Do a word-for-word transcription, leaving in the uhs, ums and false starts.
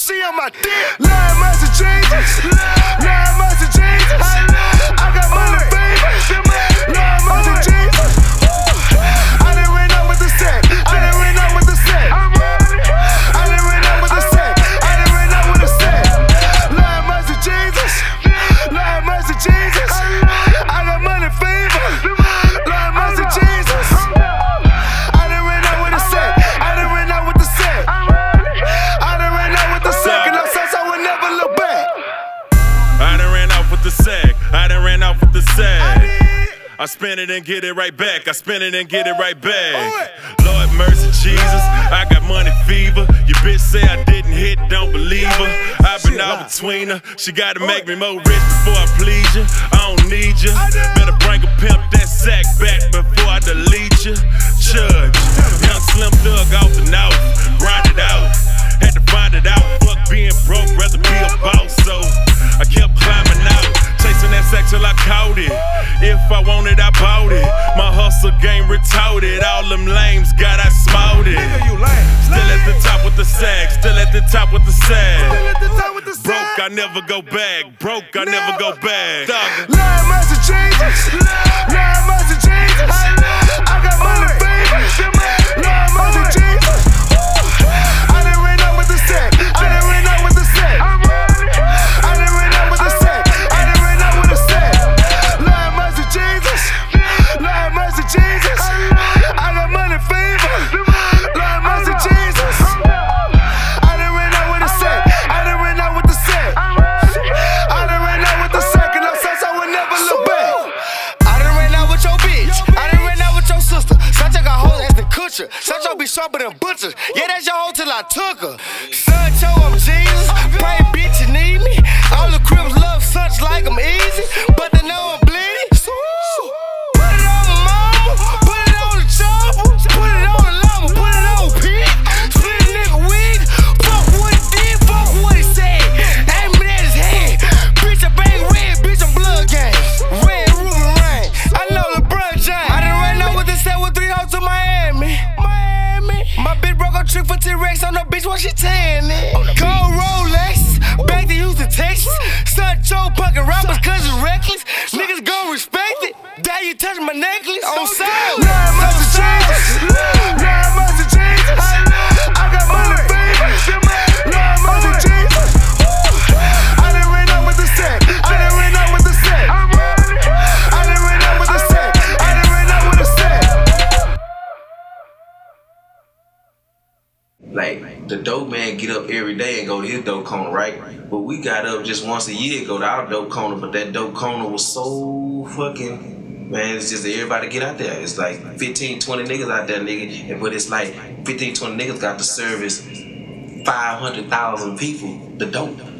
She on my dick. Lord mercy Jesus. Lord mercy Jesus. I got money, baby. Lord mercy Jesus. I done ran out with the set. I done ran out with the set. I done ran out with the set. I done ran out with the set. Lord mercy Jesus. Lord mercy Jesus. I got money, favor. Lord mercy Jesus. I done ran out with the set. I done ran out with the set. I done ran out with the sack, and I said I would never look back. I done ran out with the sack. I done ran out with the sack. I spin it and get it right back. I spin it and get it right back. Lord mercy Jesus, I got money fever. Your bitch say I didn't hit, don't believe her. I've been out between her. She gotta make me more rich before I please you. I don't need you. Better bring a pimp that sack back before I delete you. Judge, young slim thug off the nose, grind it out. Had to find it out. Fuck being broke, rather be a boss. So I kept climbing out, chasing that sack till I caught it. If I wanted, I bought it. My hustle game retarded. All them lames got I smote it. Still at the top with the sack. Still at the top with the sack. Broke, I never go back. Broke, I never go back. Lord mercy Jesus. Lord mercy Jesus. I got money, baby. Lord mercy Jesus. I done ran out with the sack. I done ran out with the sack. I done ran out with the sack. I done ran out with the sack. Lord mercy Jesus. Lord mercy Jesus. I got money, favor. Lord mercy Jesus. I done ran out with the sack. I done ran out with the sack. I done ran out with the sack, and I said I would never look back. I done ran out with your bitch. I done ran out with your sister. Such a got hoes as the kutcher. Such a be sharper than butchers. Yeah, that's your hoe till I took her. Such I'm Jesus. Pray bitch, you need me. All the crips love such like I'm easy, but they know I'm bleeding. Put it on the mama, put it on the chopper, put it on the llama, put it on pig. Split a nigga wig. Fuck what he did, fuck what he said. Aiming at his head. Bitch, I bang red, bitch, I'm blood gang. Red Ruben Rain. I know LeBron James. I done ran out with this set with three hoes to Miami. Miami. My bitch broke a trick for T-Rex on the bitch while she tan it. Cold Rolex, back to Houston, Texas. Son Joe punkin' rappers cause it's reckless. Niggas gon' respect it. Dad, you touch my necklace on sale. Lord mercy Jesus. Lord mercy Jesus. I got money, baby. Lord mercy Jesus. I done ran out with the sack. I done ran out with the sack. I done ran out with the sack. I done ran out with the sack. Like, the dope man get up every day and go to his dope corner, right? But we got up just once a year, go to our dope corner, but that dope corner was so fucking, man, it's just that everybody get out there. It's like fifteen, twenty niggas out there, nigga, and but it's like fifteen, twenty niggas got to service five hundred thousand people, the dope.